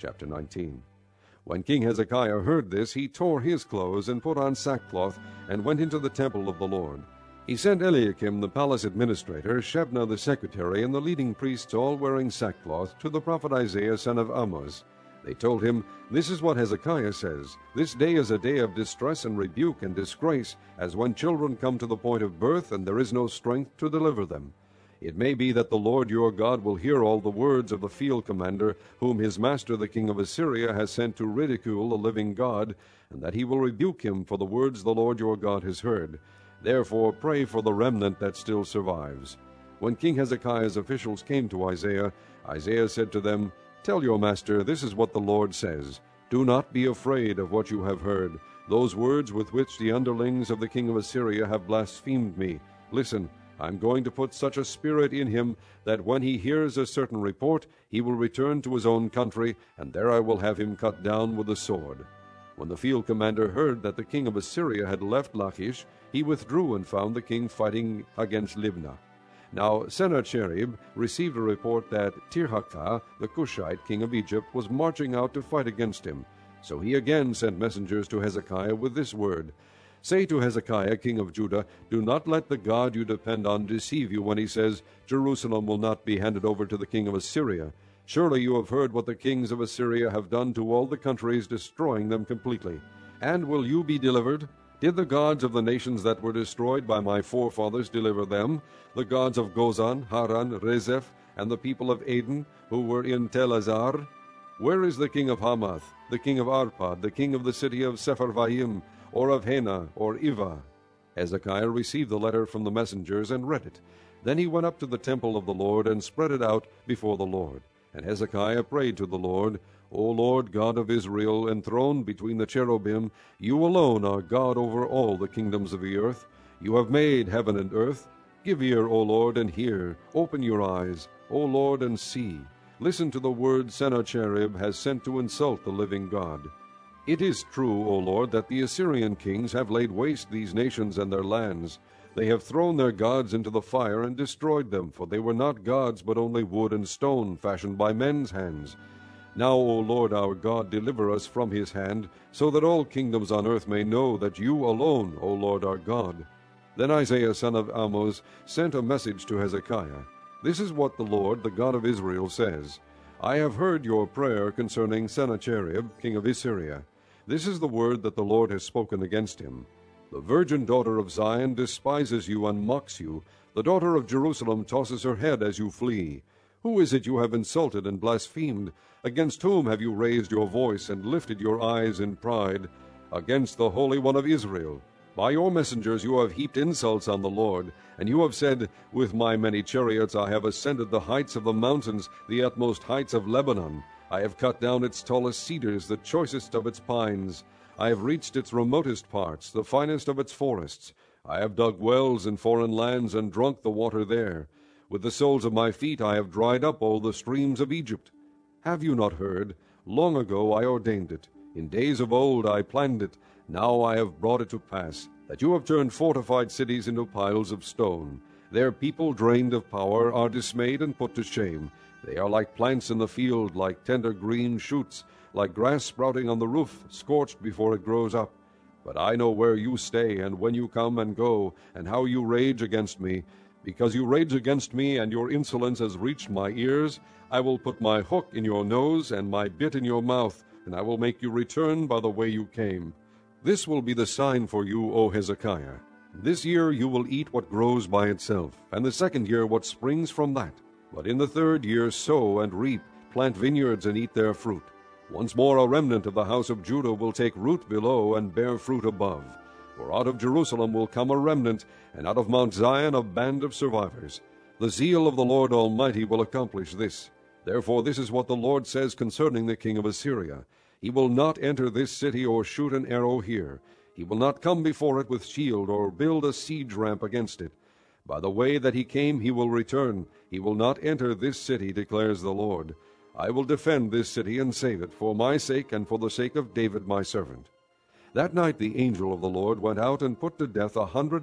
Chapter 19. When King Hezekiah heard this, he tore his clothes and put on sackcloth, and went into the temple of the Lord. He sent Eliakim the palace administrator, Shebna the secretary, and the leading priests, all wearing sackcloth, to the prophet Isaiah son of Amoz. They told him, "This is what Hezekiah says, This day is a day of distress and rebuke and disgrace, as when children come to the point of birth, and there is no strength to deliver them. It may be that the Lord your God will hear all the words of the field commander, whom his master the king of Assyria has sent to ridicule the living God, and that he will rebuke him for the words the Lord your God has heard. Therefore pray for the remnant that still survives." When King Hezekiah's officials came to Isaiah, Isaiah said to them, "Tell your master, this is what the Lord says. Do not be afraid of what you have heard, those words with which the underlings of the king of Assyria have blasphemed me. Listen, I am going to put such a spirit in him that when he hears a certain report, he will return to his own country, and there I will have him cut down with the sword." When the field commander heard that the king of Assyria had left Lachish, he withdrew and found the king fighting against Libnah. Now Sennacherib received a report that Tirhakah, the Cushite king of Egypt, was marching out to fight against him. So he again sent messengers to Hezekiah with this word, "Say to Hezekiah king of Judah, Do not let the God you depend on deceive you when he says, Jerusalem will not be handed over to the king of Assyria. Surely you have heard what the kings of Assyria have done to all the countries, destroying them completely. And will you be delivered? Did the gods of the nations that were destroyed by my forefathers deliver them, the gods of Gozan, Haran, Rezeph, and the people of Aden, who were in Telazar? Where is the king of Hamath, the king of Arpad, the king of the city of Sepharvaim, or of Hena, or Ivah?" Hezekiah received the letter from the messengers and read it. Then he went up to the temple of the Lord and spread it out before the Lord. And Hezekiah prayed to the Lord, "O Lord God of Israel, enthroned between the cherubim, you alone are God over all the kingdoms of the earth. You have made heaven and earth. Give ear, O Lord, and hear. Open your eyes, O Lord, and see. Listen to the words Sennacherib has sent to insult the living God. It is true, O Lord, that the Assyrian kings have laid waste these nations and their lands. They have thrown their gods into the fire and destroyed them, for they were not gods, but only wood and stone, fashioned by men's hands. Now, O Lord our God, deliver us from his hand, so that all kingdoms on earth may know that you alone, O Lord our God." Then Isaiah son of Amoz sent a message to Hezekiah. "This is what the Lord, the God of Israel, says. I have heard your prayer concerning Sennacherib, king of Assyria. This is the word that the Lord has spoken against him. The virgin daughter of Zion despises you and mocks you. The daughter of Jerusalem tosses her head as you flee. Who is it you have insulted and blasphemed? Against whom have you raised your voice and lifted your eyes in pride? Against the Holy One of Israel. By your messengers you have heaped insults on the Lord, and you have said, With my many chariots I have ascended the heights of the mountains, the utmost heights of Lebanon. I have cut down its tallest cedars, the choicest of its pines. I have reached its remotest parts, the finest of its forests. I have dug wells in foreign lands and drunk the water there. With the soles of my feet I have dried up all the streams of Egypt. Have you not heard? Long ago I ordained it. In days of old I planned it. Now I have brought it to pass, that you have turned fortified cities into piles of stone. Their people, drained of power, are dismayed and put to shame. They are like plants in the field, like tender green shoots, like grass sprouting on the roof, scorched before it grows up. But I know where you stay, and when you come and go, and how you rage against me. Because you rage against me, and your insolence has reached my ears, I will put my hook in your nose and my bit in your mouth, and I will make you return by the way you came. This will be the sign for you, O Hezekiah. This year you will eat what grows by itself, and the second year what springs from that. But in the third year sow and reap, plant vineyards and eat their fruit. Once more a remnant of the house of Judah will take root below and bear fruit above. For out of Jerusalem will come a remnant, and out of Mount Zion a band of survivors. The zeal of the Lord Almighty will accomplish this. Therefore this is what the Lord says concerning the king of Assyria. He will not enter this city or shoot an arrow here. He will not come before it with shield or build a siege ramp against it. By the way that he came he will return. He will not enter this city, declares the Lord. I will defend this city and save it, for my sake and for the sake of David my servant." That night the angel of the Lord went out and put to death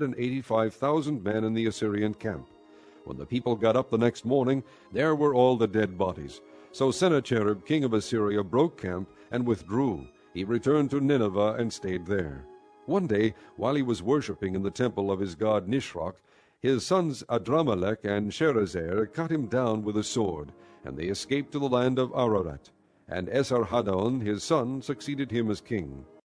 185,000 men in the Assyrian camp. When the people got up the next morning, there were all the dead bodies. So Sennacherib king of Assyria broke camp and withdrew. He returned to Nineveh and stayed there. One day, while he was worshipping in the temple of his god Nisroch, his sons Adramelech and Sherezer cut him down with a sword, and they escaped to the land of Ararat. And Esarhaddon his son succeeded him as king.